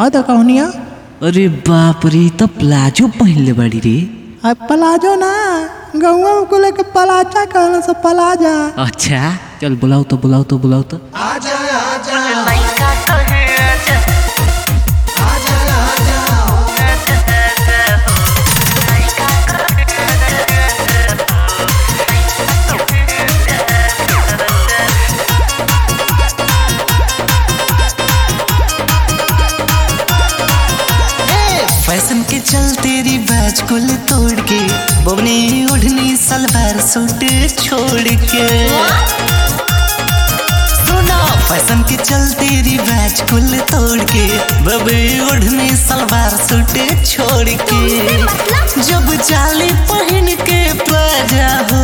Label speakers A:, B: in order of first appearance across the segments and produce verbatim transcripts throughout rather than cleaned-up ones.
A: तो कहनिया
B: अरे बाप रे तो प्लाजो पहनले बाड़ी रे।
A: अब पलाजो ना गौवा को लेके पलाचा कहना सब पलाजा।
B: अच्छा चल बुलाओ तो बुलाओ तो बुलाओ तो
A: आजा आजा
C: फैशन के चलते रिवाज को तोड़ के बबनी ओढ़नी सलवार सूट छोड़ के सुना फैशन के चलते रिवाज को तोड़ के बबनी ओढ़नी सलवार सूट छोड़ के जब जाली पहन के प्लाजा हो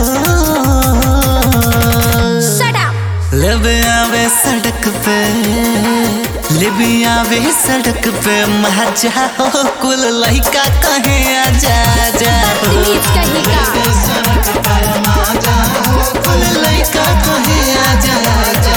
C: लब आवे सड़क पे लेबी आवे सड़क पे मजा हो कुल लइका कहे आजा आजा कुल लइका कहे आजा आजा।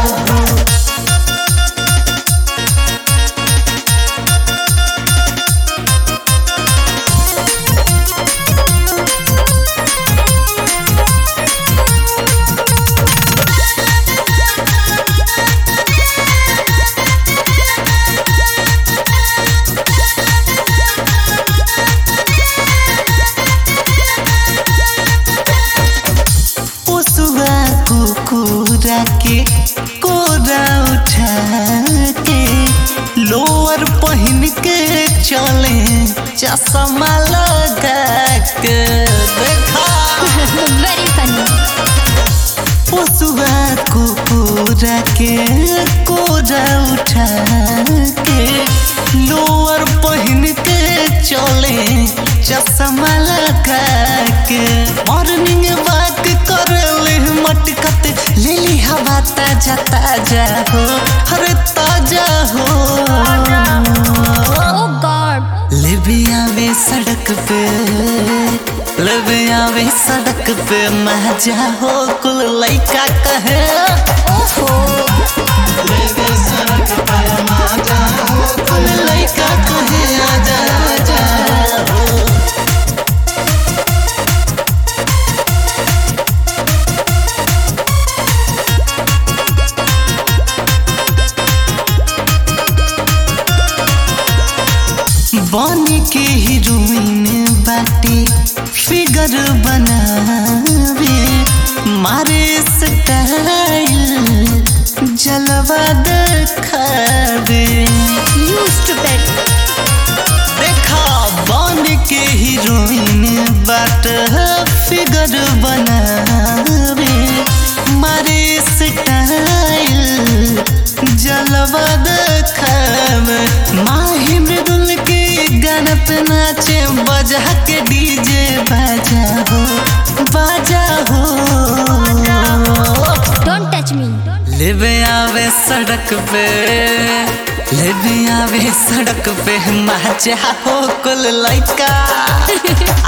C: कोरा के कोरा उठा के लोअर पहन के चले चश्मा लगा के देखा
D: वेरी फनी।
C: पोसुआ को कोरा के कोरा उठा के लोअर पहन के चले चश्मा लगा के मॉर्निंग वॉक कर ले मटकत ले ली हवा ताजा ताजा हो हर ताजा हो
D: Oh God।
C: ले भी आवे सड़क पे ले भी आवे सड़क पे मजा हो कुल लइका कहे
D: ओहो
C: ले भी सड़क पे मजा हो कुल लइका कहे आजा आजा हो। बन के हीरोइन बाटे फिगर बनावे मारे स्टाइल जलवा दिखावे
D: You stupid।
C: देखा बन के हीरोइन बाटे फिगर बनावे मारे स्टाइल जलवा दिखावे माही मृदुल के गाना पे नाचे बजा के डीजे बाजा हो बाजा हो
D: Don't touch me।
C: लेबे आवे सड़क पे लेबे आवे सड़क पे मजा हो कुल लइका